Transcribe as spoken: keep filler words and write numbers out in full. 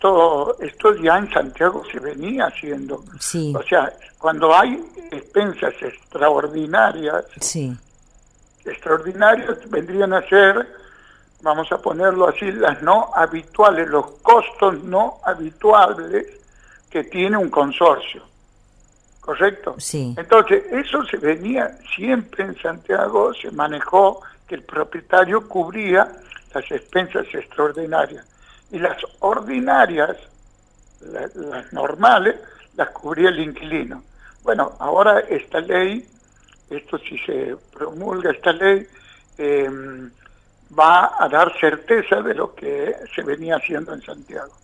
esto, esto ya en Santiago se venía haciendo. Sí, O sea, cuando hay expensas extraordinarias, sí, extraordinarias vendrían a ser, vamos a ponerlo así, las no habituales, los costos no habituales que tiene un consorcio, ¿correcto? sí. Entonces, eso se venía siempre en Santiago, se manejó que el propietario cubría las expensas extraordinarias. Y las ordinarias, la- las normales, las cubría el inquilino. Bueno, ahora esta ley, esto si se promulga esta ley, eh, va a dar certeza de lo que se venía haciendo en Santiago.